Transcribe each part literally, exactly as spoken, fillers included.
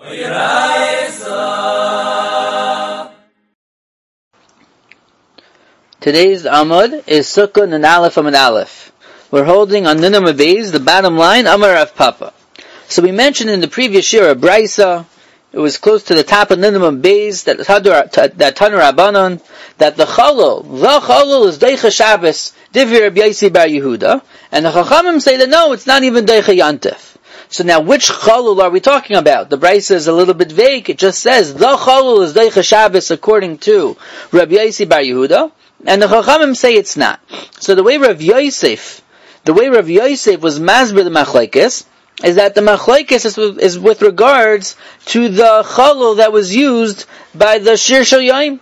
Today's Amud is Sukkah Nun Aleph Amud Aleph. We're holding on Nun Amud Beis, the bottom line, Amar Rav Papa. So we mentioned in the previous year a Brisa. It was close to the top of Nun Amud Beis that that Tanur Rabbanon that the Chalul, the Chalul is Deicha Shabbos, Divir Rabbi Yosi Bar Yehuda, and the Chachamim say that no, it's not even Deicha Yantif. So now, which Chalul are we talking about? The Brisa is a little bit vague. It just says the Chalul is Deicha Shabbos according to Rabbi Yosi Bar Yehuda. And the Chachamim say it's not. So the way Rav Yosef, the way Rav Yosef was masber the machlekes, is that the machlekes is, is with regards to the chalul that was used by the Shir Shel Yom.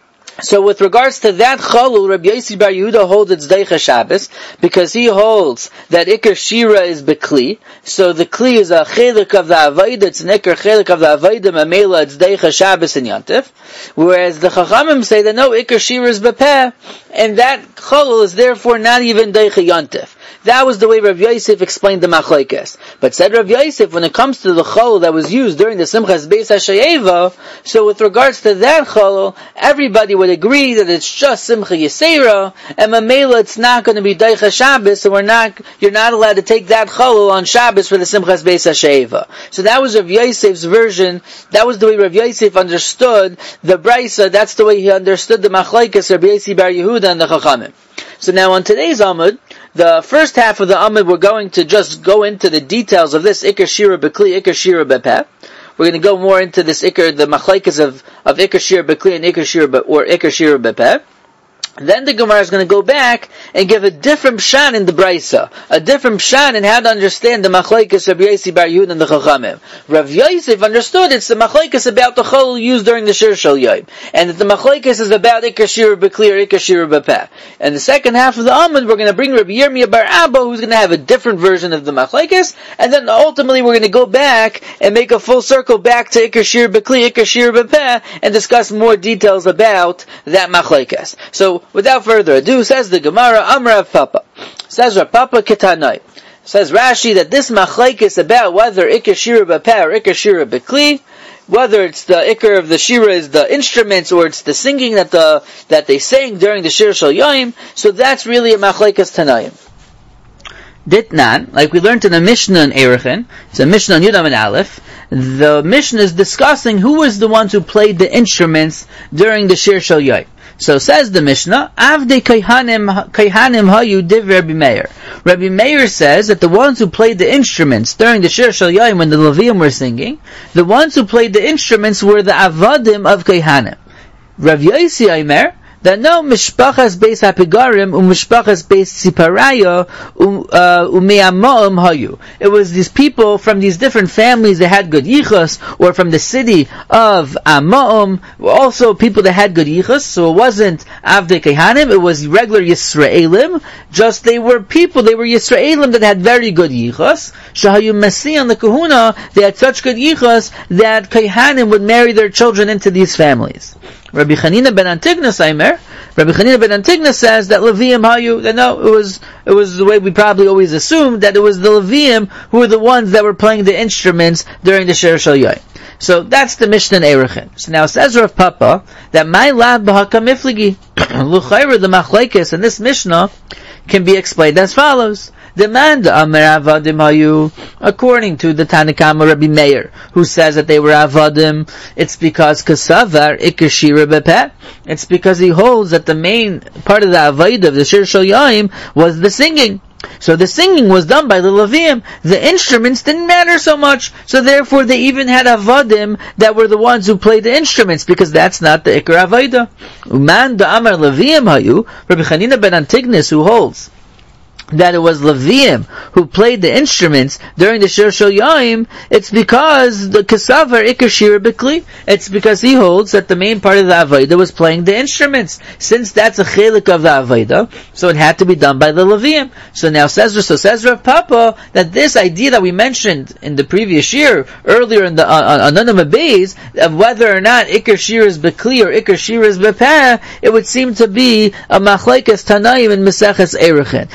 So with regards to that chalul, Rabbi Yosi Bar Yehuda holds it's Deicha Shabbos, because he holds that Iker Shira is Bekli. So the Kli is a chelik of the Avodah, it's an Iker chelik of the Avodah, Mamela, it's Deicha Shabbos in Yantif. Whereas the Chachamim say that no, Iker Shira is Bepeh, and that chalul is therefore not even Deicha Yantif. That was the way Rav Yosef explained the machlekes. But said Rav Yosef, when it comes to the chalul that was used during the Simchas Beis HaShayeva, so with regards to that chalul, everybody would agree that it's just Simcha Yisera, and Mamela it's not going to be Deicha Shabbos, so we're not, you're not allowed to take that chalul on Shabbos for the Simchas Beis HaShayeva. So that was Rav Yosef's version, that was the way Rav Yosef understood the Brisa, that's the way he understood the machlekes, Rabbi Yosi Bar Yehuda and the Chachamim. So now on today's Amud, the first half of the Amud, we're going to just go into the details of this Iker Shira Bekli, Iker Shira Bepeh. We're going to go more into this Iker, the machlekes of, of Iker Shira Bekli and Iker Shira Be, or Iker Shira Bepeh. Then the Gemara is going to go back and give a different pshat in the Brisa, a different pshat in how to understand the machlekes Rabbi Yosi Bar Yehuda and the Chachamim. Rav Yosef understood it's the machlekes about the chalul used during the Shir Shel Yom, and that the machlekes is about Iker Shira Bekli or Iker Shira Bepeh. And the second half of the Amud, we're going to bring Rabbi Yirmiyah Bar Abba, who's going to have a different version of the machlekes, and then ultimately we're going to go back and make a full circle back to Iker Shira Bekli, Iker Shira Bepeh, and discuss more details about that machlekes. So without further ado, says the Gemara, Amar Rav Papa. Says Rav Papa Ketanai. Says Rashi that this machlekes about whether Iker Shira Bepeh or Iker Shira Bekli, whether it's the Iker of the Shira is the instruments or it's the singing that the that they sang during the Shir Shel Yom, so that's really a machlekes Tanayim. Ditnan, like we learned in the Mishnah in Erechin, it's a Mishnah in Yudam and Aleph, the Mishnah is discussing who was the ones who played the instruments during the Shir Shel Yom. So says the Mishnah, Avdei Kaihanim Kaihanim Hayu Div Rabbi Meir. Rabbi Meir says that the ones who played the instruments during the Shir Shel Yom when the Levium were singing, the ones who played the instruments were the Avadim of Kaihanim. Rav Yosi Aimer, that no mishpachas beis hapigarim um mishpachas beis siparaya um ume'amoim hayu. It was these people from these different families that had good yichus, or from the city of Amoim, also people that had good yichus. So it wasn't avdei kehanim; it was regular Yisraelim. Just they were people; they were Yisraelim that had very good yichus. Shahayu Masi on the Kahuna, they had such good yichus that kehanim would marry their children into these families. Rabbi Chanina ben Antignas Aimer, Rabbi Chanina ben Antignas says that Leviim Hayu, that no, it was, it was the way we probably always assumed, that it was the Leviim who were the ones that were playing the instruments during the Shir Shel Yom. So that's the Mishnah in Erechin. So now says Rav Papa, that my lab b'hakam ifligi, l'chayra the machlekes in this Mishnah can be explained as follows. Demand Amar Avadim Hayu, according to the Tanakama Rabbi Meir, who says that they were Avadim, it's because Kasavar Iker Shira Bepeh. It's because he holds that the main part of the Avodah of the Shir Shel Yom was the singing. So the singing was done by the Levium. The instruments didn't matter so much. So therefore they even had Avadim that were the ones who played the instruments, because that's not the Iker Avodah. Uman da Amar Levium Hayu, Rabbi Chanina ben Antignas, who holds that it was Levium who played the instruments during the Shir Shel Yom, it's because the Kesavar Iker Shira Bekli. It's because he holds that the main part of the Avodah was playing the instruments. Since that's a chelik of the Avodah, so it had to be done by the Levium. So now says so says Rav Papa that this idea that we mentioned in the previous year, earlier in the on Nun Amud Beis, of whether or not Iker Shira is Bekli or Iker Shira is Bepeh, it would seem to be a machlekes Tanaim in Maseches Erechin. That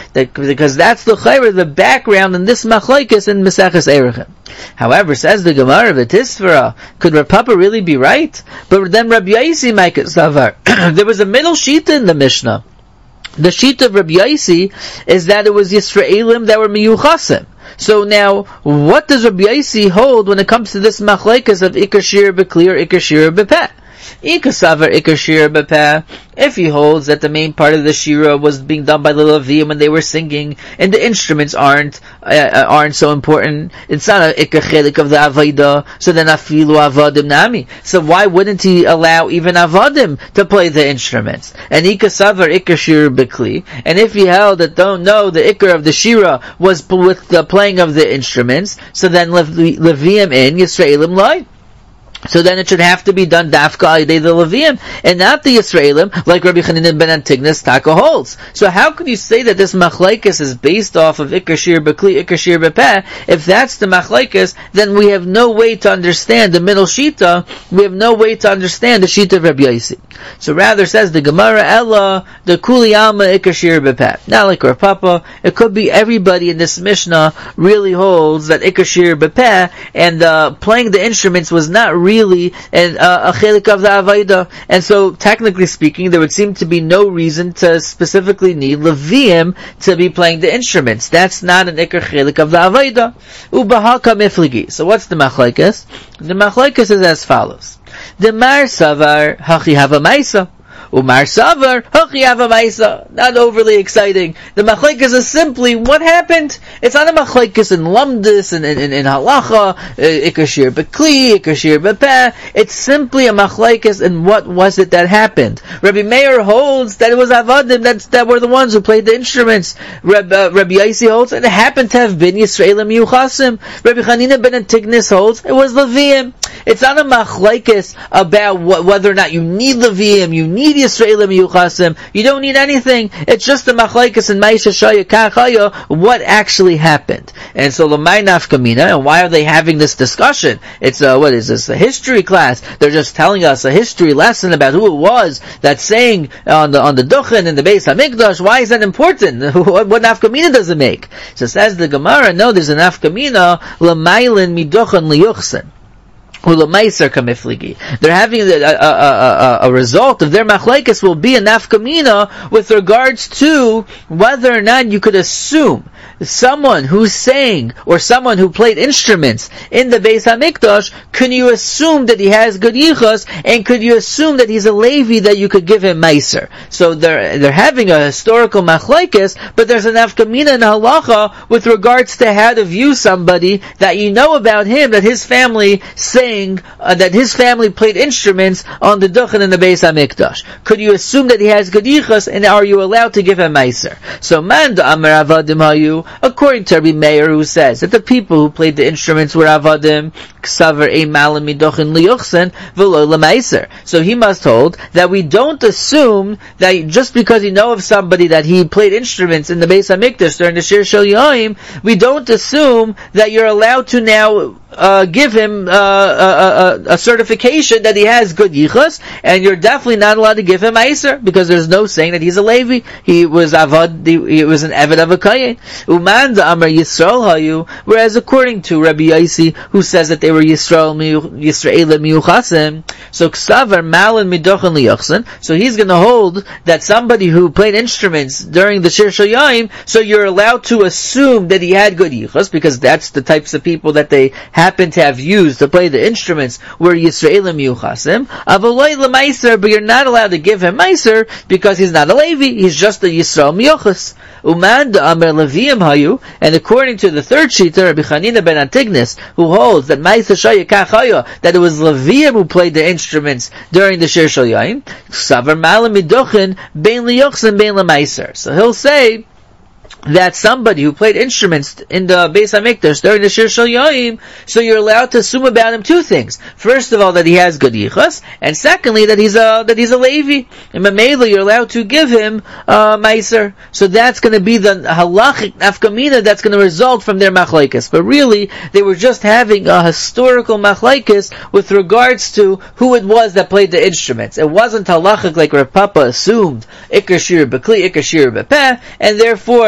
because that's the chayra, the background in this machlokes in Maseches Erechim. However, says the Gemara, V'tisfara, could Rav Papa really be right? But then Rabbi Yaisi make it savar. There was a middle shita in the Mishnah. The shita of Rabbi Yaisi is that it was Yisraelim that were miyuchasim. So now, what does Rabbi Yaisi hold when it comes to this machlokes of ikar shir b'kli or ikar shir b'peh? Ikasavar ikar shir b'peh. If he holds that the main part of the shira was being done by the Levim when they were singing, and the instruments aren't uh, aren't so important, it's not an ikar chelik of the avodah. So then afilu avodim nami. So why wouldn't he allow even avodim to play the instruments? And ikasavar ikar shir b'kli. And if he held that don't know the ikar of the shira was with the playing of the instruments, so then Levim in Yisraelim lied. So then it should have to be done dafka alidei the Leviim, and not the Yisraelim, like Rabbi Chanina ben Antignas Taka holds. So how can you say that this machlokes is based off of ikar shir b'kli, ikar shir b'peh? If that's the machlokes, then we have no way to understand the middle shita. We have no way to understand the shita of Rabbi Yaisi. So rather says the Gemara, Ella the kuli alma ikar shir b'peh. Not like Rav Papa. It could be everybody in this Mishnah really holds that ikar shir b'peh, and uh, playing the instruments was not really Really, and uh, a chelik of the avodah, and so technically speaking, there would seem to be no reason to specifically need Leviim to be playing the instruments. That's not an ikar chelik of the avodah. Ubahaka mifligi. So what's the machlokes? The machlokes is as follows: the mar savar hachi hava maisa. Umar Savar, Hachiyava Maisa. Not overly exciting. The machlokes is simply what happened. It's not a machlokes in Lumdis and in, in, in Halacha, ikar shir b'kli, ikar shir b'peh. It's simply a machlokes in what was it that happened. Rabbi Meir holds that it was Avadim that, that were the ones who played the instruments. Rabbi, uh, Rabbi Yaisi holds that it happened to have been Yisraelim Yuchasim. Rabbi Chanina ben Antignas holds it was Leviim. It's not a machlokes about what, whether or not you need Leviim, you need Yisraelim Yuchasim. You don't need anything. It's just a machlokes and Ma'isha Shaya Kachaya, what actually happened. And so L'may nafkamina, and why are they having this discussion? It's a, what is this, a history class. They're just telling us a history lesson about who it was that sang on the on the Duchen in the Beis HaMikdash. Why is that important? what, what nafkamina does it make? So says the Gemara, no, there's a nafkamina, L'maylin miduchen liyuchsin. They're having a, a, a, a result of their machlokes will be a nafkamina with regards to whether or not you could assume someone who sang or someone who played instruments in the Beis HaMikdash, can you assume that he has good yichus, and could you assume that he's a Levi that you could give him meiser? So they're they're having a historical machlokes, but there's an nafkamina in halacha with regards to how to view somebody that you know about him, that his family sang, uh, that his family played instruments on the Duchen in the Beis HaMikdash. Could you assume that he has good yichus, and are you allowed to give him meiser? So man da'amar avadim hayu, according to Rabbi Meir, who says that the people who played the instruments were avadim, ksaver ein malam midochin liyuchsen v'lo lemeiser. So he must hold that we don't assume that just because you know of somebody that he played instruments in the Beis HaMikdash during the Shir Shel Yaim, we don't assume that you're allowed to now uh, give him uh, a, a, a certification that he has good yichus, and you're definitely not allowed to give him meiser because there's no saying that he's a Levi. He was avad. He was an eved of a kayin. Uman da'amar Yisrael hayu. Whereas according to Rabbi Yaisi, who says that they were Yisrael Yisraelim miyuchasim, so ksavar malin midochen liyachsen. So he's going to hold that somebody who played instruments during the Shir Shel Yaim, so you're allowed to assume that he had good yichus because that's the types of people that they happen to have used to play the instruments were Yisraelim miyuchasim. Avoloi lemeiser, but you're not allowed to give him meiser because he's not a Levi. He's just a Yisrael miyuchas. Uman da'amar Leviim hayu, and according to the third shita, Rabbi Chanina ben Antignas, who holds that Ma'isa Shaya Kachaya, that it was Leviim who played the instruments during the Shir Shel Yaim, Savar Malam Midochin Bein Liyuchsin Bein Lemeiser. So he'll say that somebody who played instruments in the Beis HaMikdash during the Shir Shel Yaim, so you're allowed to assume about him two things. First of all, that he has good yichus, and secondly, that he's a that he's a Levi. And Mamela, you're allowed to give him uh, meiser. So that's going to be the halachic nafkamina that's going to result from their machlokes. But really, they were just having a historical machlokes with regards to who it was that played the instruments. It wasn't halachic like Rav Papa assumed, ikar shir b'kli, ikar shir b'peh, and therefore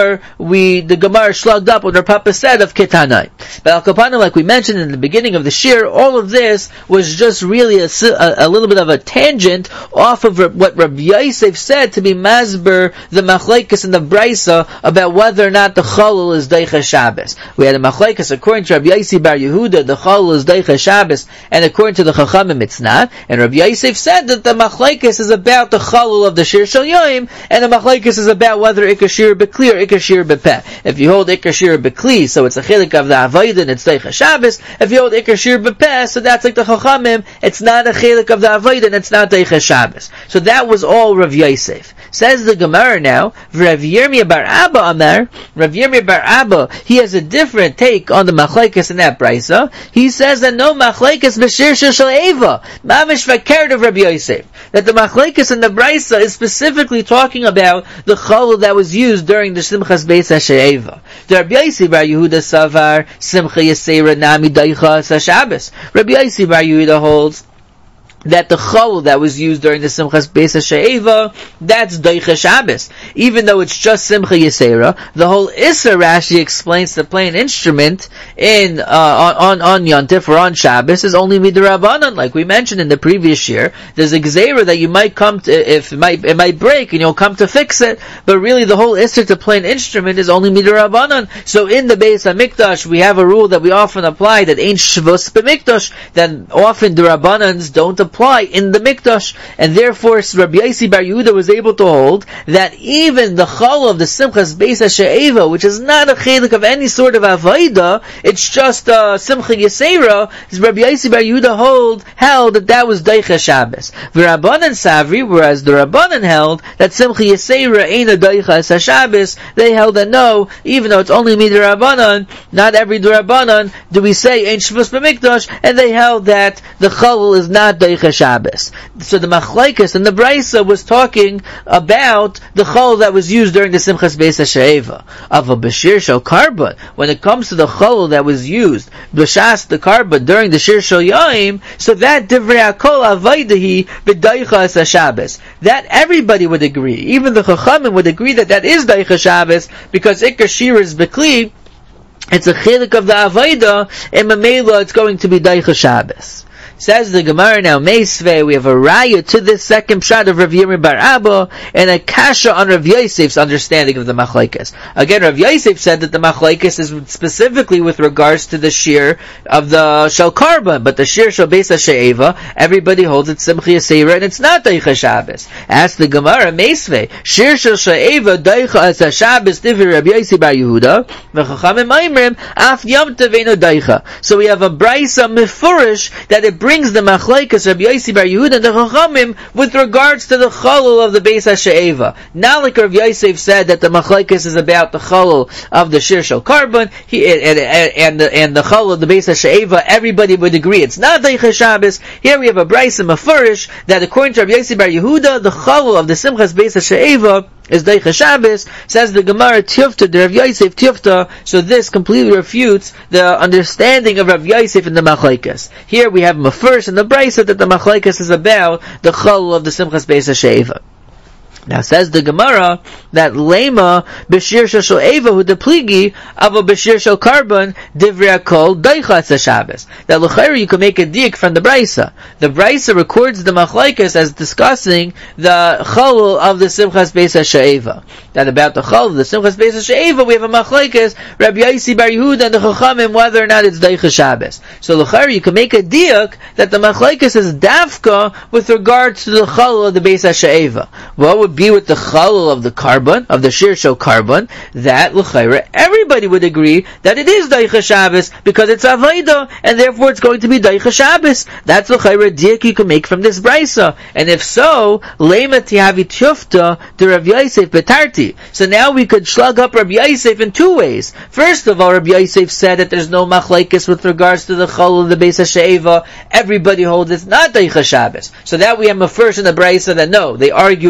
therefore we the Gemara slugged up what Rav Papa said of Ketanai. But Al Kapana, like we mentioned in the beginning of the shir, all of this was just really a, a, a little bit of a tangent off of what Rabbi Yosef said to be masber the machlekes in the Brisa about whether or not the chalul is deicha Shabbos. We had a machlekes according to Rabbi Yossi bar Yehuda, the chalul is deicha Shabbos, and according to the Chachamim it's not. And Rabbi Yosef said that the machlekes is about the chalul of the shir shel yoim, and the machlekes is about whether ikashir bekli or ikashir bepeh. If you hold ikashir bekli, so it's a chilik of the avodah and it's deicha Shabbos. If you hold ikashir bepeh, so that's like the Chachamim, it's not a chilik of the avodah and it's not deicha Shabbos. So that was all Rav Yosef. Says the Gemara now, Rav Yirmiyah bar Abba Amar, Rav Yirmiyah bar Abba, he has a different take on the machlekes in that brisa. He says that no machlekes b'shir shel Eva, mamish v'keret of Rabbi Yosef. That the machlekes in the brisa is specifically talking about the chalul that was used during the Simchas Beis HaShe'eva. The Rabbi Yosef bar Yehuda Savar, Simcha Yisera Nami Daicha HaShabbos. Rabbi Yosef bar Yehuda holds that the chalul that was used during the Simchas Beis HaShe'eva, that's Deicha Shabbos. Even though it's just Simcha Yisera, the whole Issa Rashi explains to play an instrument in, uh, on, on Yontif or on Shabbos is only Midrabanan, like we mentioned in the previous year. There's a Gzeira that you might come to, if it might, it might break and you'll come to fix it, but really the whole Issa to play an instrument is only Midrabanan. So in the Beis HaMikdash, we have a rule that we often apply that ain't Shvus B'Mikdash, that often the Rabbanans don't apply in the Mikdash, and therefore Rabbi Yossi bar Yehuda was able to hold that even the chalul of the Simchas Beis HaShe'eva, which is not a chelik of any sort of avodah, it's just uh, Simcha Yisera, Rabbi Yossi bar Yehuda hold, held that that was Deicha Shabbos. V'Rabbanan Savri, whereas the Rabbanan held that Simcha Yisera ain't a Deicha Shabbos, they held that no, even though it's only Midrabanan, not every Drabanan do we say ain't Shvus B'Mikdash, and they held that the chalul is not Deicha Shabbos. So the machlekes and the brisa was talking about the chalul that was used during the Simchas Beis HaShe'eva. Of a b'shir shel karban, when it comes to the chalul that was used b'shas the karban during the shir shel yaim, so that divrei hakol avaydahi b'deicha Shabbos. That everybody would agree, even the Chachamim would agree that that is deicha Shabbos, because ikar shir is bekli, it's a chilik of the avayda, and mamela it's going to be deicha Shabbos. Says the Gemara now, Meisvei, we have a raya to this second pshat of Rav Yirmiyah bar Abba, and a kasha on Rav Yosef's understanding of the machlekes. Again, Rav Yosef said that the machlekes is specifically with regards to the shir of the shel karban, but the shir shel Beis HaShe'eva, everybody holds it Simcha Yisera, and it's not Deicha Shabbos. Ask the Gemara, Meisvei, shir shel She'eva Deicha Shabbos divrei Rav Yosef bar Yehuda, v'chachamim ma'imrim af yom tevenu Deicha. So we have a brisa mefurish that it brings the machlekes Rabbi Yossi bar Yehuda and the Chachamim with regards to the chalul of the Beis HaShe'eva. Not like Rabbi Yosef said that the machlekes is about the chalul of the shir shel karban, he, and, and, and the and the chalul of the Beis HaShe'eva, everybody would agree it's not Deicha Shabbos. Here we have a brayso mefurish that according to Rabbi Yossi bar Yehuda, the chalul of the Simchas Beis HaShe'eva is Deicha Shabbos. Says the Gemara, Tifta, the Rav Yosef Tifta, so this completely refutes the understanding of Rav Yosef in the machlekes. Here we have Mefurish in the brayso that the machlekes is about the chalul of the Simchas Beis HaShe'eva. Now says the Gemara that lema b'shir shel eva hu depligi avo b'shir shel karban divrei hakol deicha Shabbos. That l'chayra you can make a dik from the brisa. The brisa records the machlekes as discussing the chalul of the Simchas Beis HaShe'eva. That about the chalul of the Simchas Beis HaShe'eva we have a machlekes Rabbi Yossi bar Yehuda and the Chachamim whether or not it's deicha Shabbos. So l'chayra you can make a dik that the machlekes is dafka with regards to the chalul of the Beis HaShe'eva. What would be with the chalul of the karban, of the shir shel karban, that l'chayra everybody would agree that it is deicha Shabbos because it's avodah, and therefore it's going to be deicha Shabbos. That's l'chayra dik you can make from this brisa. And if so, lema tihavi tufta to Rav Yosef betarti. So now we could slug up Rav Yosef in two ways. First of all, Rav Yosef said that there's no machlekes with regards to the chalul of the Beis HaShe'eva. Everybody holds it's not deicha Shabbos. So that we have a first in the brisa that no, they argue about the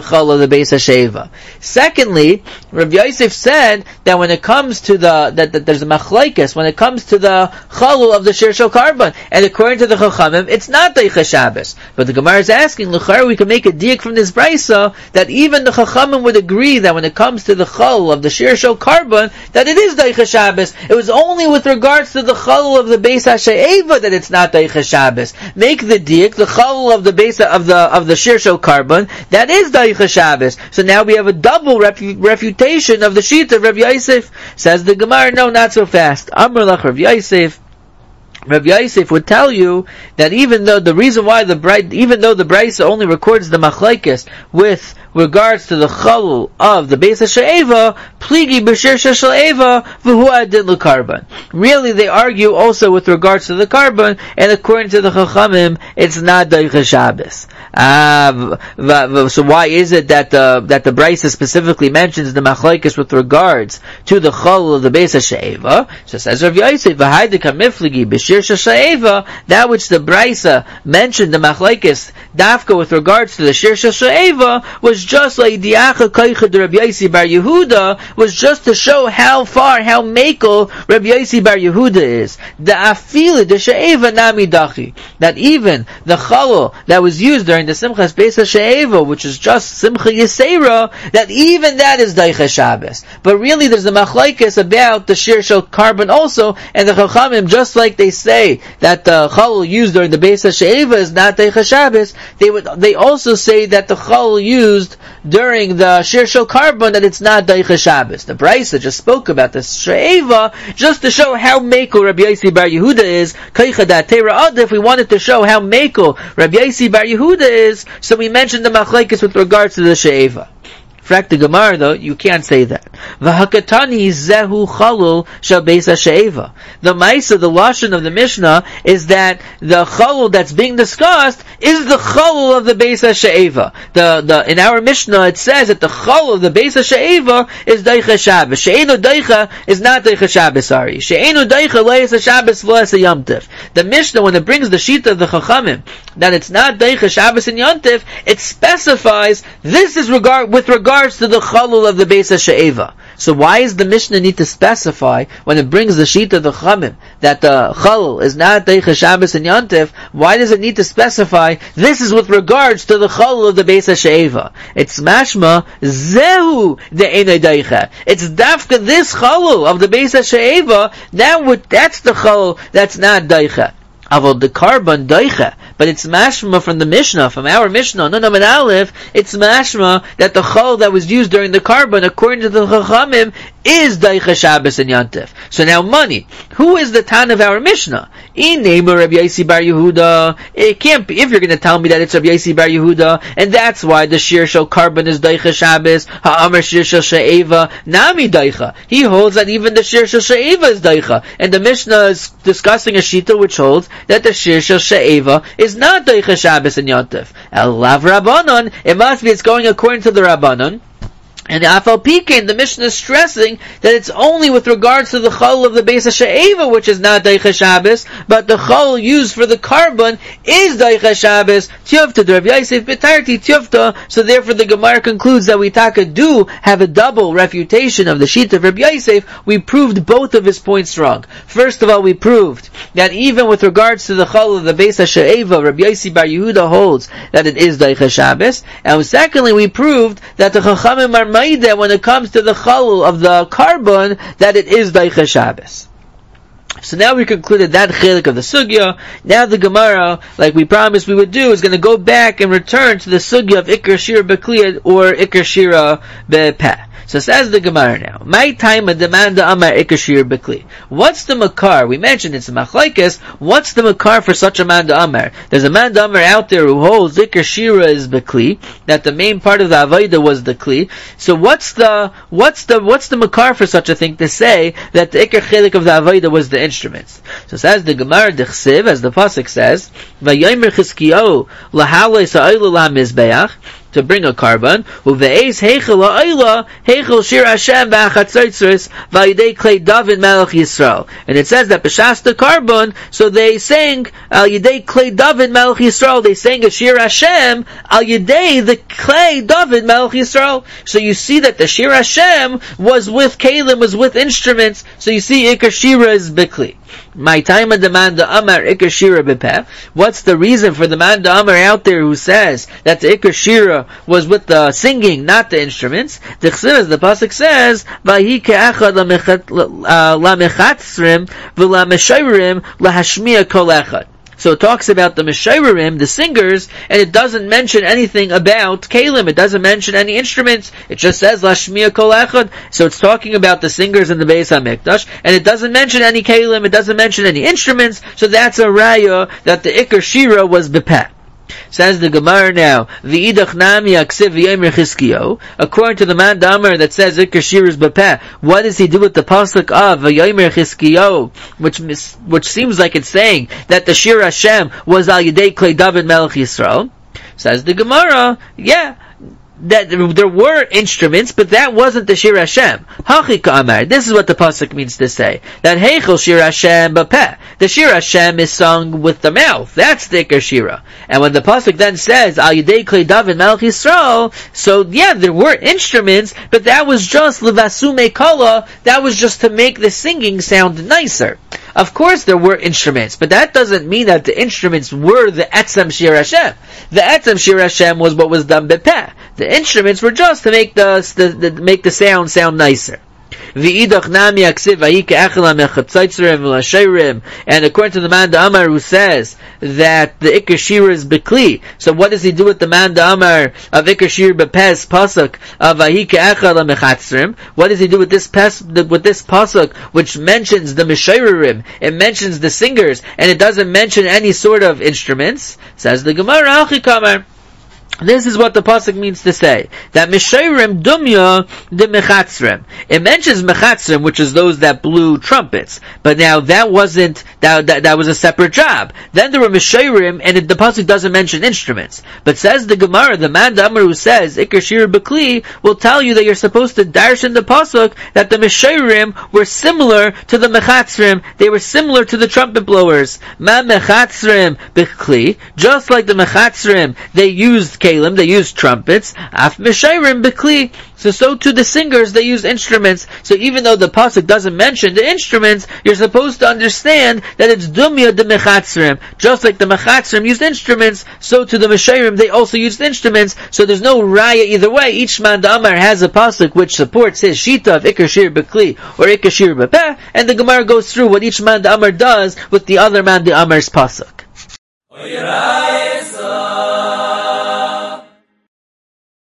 chol of the Beis HaSheva. Secondly, Rav Yosef said that when it comes to the, that, that there's a machlokes, when it comes to the chol of the shir shel karban, and according to the Chachamim, it's not Daicha Shabbos. But the Gemara is asking, l'char we can make a diak from this brisa, that even the Chachamim would agree that when it comes to the chol of the shir shel karban, that it is Daicha Shabbos. It was only with regards to the chol of the Beis HaShe'eva that it's not Daicha Shabbos. Make the diak, the chol of the Beis of the of the shir shel karban, that is Daicha Shabbos. So now we have a double refu- refutation of the sheet of Rav Yosef. Says the Gemara, no, not so fast. Amar lach Rav Yosef. Rav Yosef would tell you that even though the reason why the bright, even though the brisa only records the machlokes with regards to the chalul of the Beis HaShe'eva, pligi b'shir shel eva v'hu adin l'karban. Really, they argue also with regards to the karban, and according to the Chachamim, it's not Daicha Shabbos. Uh, so why is it that the that the brisa specifically mentions the machlokes with regards to the chalul of the Beis HaShe'eva? So says Rav Yosef, v'haydika mifligi b'shir shel eva, that which the brisa mentioned the machlokes dafka with regards to the shir shel eva was just like diacha kaicha de Rabbi Yosi bar Yehuda, was just to show how far, how makel Rabbi Yosi bar Yehuda is. The afila de she'eva nami dachi, that even the chalul that was used during the Simchas Beis HaShe'eva, which is just Simcha Yisera, that even that is Daicha Shabbos. But really there's a machlokes about the shir shel karban also, and the Chachamim, just like they say that the chalul used during the Beis HaShe'eva is not Daicha Shabbos, they would, they also say that the chalul used during the shir shel karban, that it's not Daicha Shabbos. The brisa just spoke about the she'eva just to show how makel Rabbi Yosi bar Yehuda is. Kaicha da'atera ad, if we wanted to show how makel Rabbi Yosi bar Yehuda is, so we mentioned the machlokes with regards to the she'eva. Frak the Gemara though, you can't say that. V'hakatani zehu chalul shel Beis HaShe'eva. The Maisa, the Lashon of the Mishnah, is that the chalul that's being discussed is the chalul of the Beis HaShe'eva. The, the, in our Mishnah it says that the chalul of the Beis HaShe'eva is Daicha Shabbos. She'enu Daicha is not Daicha Shabbos, sorry. She'enu Daicha le'es HaShabbos v'le'es Yom Tov. The Mishnah, when it brings the sheet of the Chachamim, that it's not Daicha Shabbos and Yom Tov, it specifies this is regard, with regard to the chalul of the Beis HaShe'eva. So why does the Mishnah need to specify, when it brings the sheet of the Chachamim, that the chalul is not Daicha Shabbos and Yom Tov, why does it need to specify this is with regards to the chalul of the Beis HaShe'eva? It's mashma zehu de'enei Daicha. It's dafka this chalul of the Beis HaShe'eva, that would, that's the chalul that's not Daicha. Avol the karban Daicha, but it's mashma from the Mishnah, from our Mishnah, no no and Aleph, it's mashma that the chol that was used during the karban, according to the Chachamim, is Daicha Shabbos and Yom Tov. So now money, who is the Tan of our Mishnah? In name of Rabbi Yosi bar Yehuda, it can't be, if you're going to tell me that it's Rabbi Yosi bar Yehuda, and that's why the shir shel karban is Daicha Shabbos, ha'amar shir shel she'eva, nami Daicha. He holds that even the shir shel she'eva is Daicha, and the Mishnah is discussing a shita which holds that the shir shel she'eva is not Daicha Shabbos and Yom Tov. El lav Rabbanon, it must be it's going according to the Rabbanon. And the Afal Pikein, the Mishnah is stressing that it's only with regards to the chol of the Beis HaShe'eva, which is not Daicha Shabbos, but the chol used for the karban is Daicha Shabbos. Tiyufta, Rav Yosef B'tarti Tiyufta. So therefore the Gemara concludes that we taka do have a double refutation of the sheet of Rav Yosef. We proved both of his points wrong. First of all, we proved that even with regards to the chol of the Beis HaShe'eva, Rabbi Yosi bar Yehuda holds that it is Daicha Shabbos. And secondly, we proved that the Chachamim are that when it comes to the chalul of the karban, that it is Daicha Shabbos. So now we concluded that chelik of the sugya. Now the Gemara, like we promised we would do, is going to go back and return to the sugya of Iker Shira B'Kliyad or Iker Shira B'Peh. So says the Gemara now, my time a demand amar ikashir b'kli. What's the makar? We mentioned it's a machlokes. What's the makar for such a man amar? There's a man amar out there who holds ikashira is b'kli, that the main part of the avodah was the kli. So what's the what's the what's the makar for such a thing to say that the ikar chelik of the avodah was the instruments? So says the Gemara dechsiv, as the pasuk says, vayomer Chizkiyahu lahalei sa'olu lamizbeach. to bring a carbon. Uve'ez heichel ha'oila, heichel shir Hashem v'achatzaitzris v'ayidei klei David melech Yisrael. And it says that b'shas the carbon, so they sang al yidei klei David melech Yisrael. They sang a shir Hashem al yidei the klei David melech Yisrael. So you see that the shir Hashem was with kelim, was with instruments. So you see ikar shira is bikli. My time of the man the Amar ikar shira b'peh. What's the reason for the man the Amar out there who says that the ikar shira was with the singing, not the instruments? The chsiv, the pasuk says, "Vahi ke'achad lamechatzrim v'lameshayrim lahashmiya kol echad." So it talks about the Meshayrim, the singers, and it doesn't mention anything about Kalim. It doesn't mention any instruments. It just says Lashmiya Kol Echad. So it's talking about the singers in the Beis HaMikdash, and it doesn't mention any Kalim. It doesn't mention any instruments. So that's a raya that the Ikar Shira was Bepeh. Says the Gemara now, V'idach nami aksiv v'yomer Chizkiyo. According to the man Damar that says Ikar Shira is Bepeh, what does he do with the pasuk of v'yomer Chizkiyo, which which seems like it's saying that the Shir Hashem was al yidei klei David melech Yisrael? Says the Gemara, yeah, that there were instruments, but that wasn't the Shir Hashem. Hachika Amar. This is what the pasuk means to say. That Heichel Shir Hashem Bapeh. The Shir Hashem is sung with the mouth. That's the Ikar Shira. And when the pasuk then says Al Yidei Klei David Melech Yisrael, so yeah, there were instruments, but that was just Levasume Kala. That was just to make the singing sound nicer. Of course there were instruments, but that doesn't mean that the instruments were the Etzem Shir Hashem. The Etzem Shir Hashem was what was done Bepeh. The instruments were just to make the, the, the make the sound sound nicer. And according to the man Amar who says that the Ikar Shira is Bekli, so what does he do with the man Amar of Ikar Shira Bepes pasuk of Vayike Echel Mechatzrim? What does he do with this pas with this pasuk which mentions the Meshayrim? It mentions the singers, and it doesn't mention any sort of instruments. Says the Gemara, Achikamar. This is what the pasuk means to say, that Meshayrim dumya de mechatzrim. It mentions mechatzrim, which is those that blew trumpets, but now that wasn't that that, that was a separate job. Then there were Meshayrim, and it, the pasuk doesn't mention instruments. But says the Gemara, the man Damar who says Ikar Shira B'kli will tell you that you're supposed to darshan the pasuk that the Meshayrim were similar to the mechatzrim. They were similar to the trumpet blowers. Ma mechatzrim b'kli, just like the mechatzrim, they used Kalim, they used trumpets. Af Meshayrim B'kli. So, so to the singers, they used instruments. So even though the pasuk doesn't mention the instruments, you're supposed to understand that it's Dumya de Mechatzrim. Just like the Mechatzrim used instruments, so to the Meshayrim, they also used instruments. So there's no raya either way. Each man Damar has a pasuk which supports his shita of Ikar Shira B'kli or Ikar Shira B'peh, and the Gemara goes through what each man Damar does with the other man Damar's pasuk.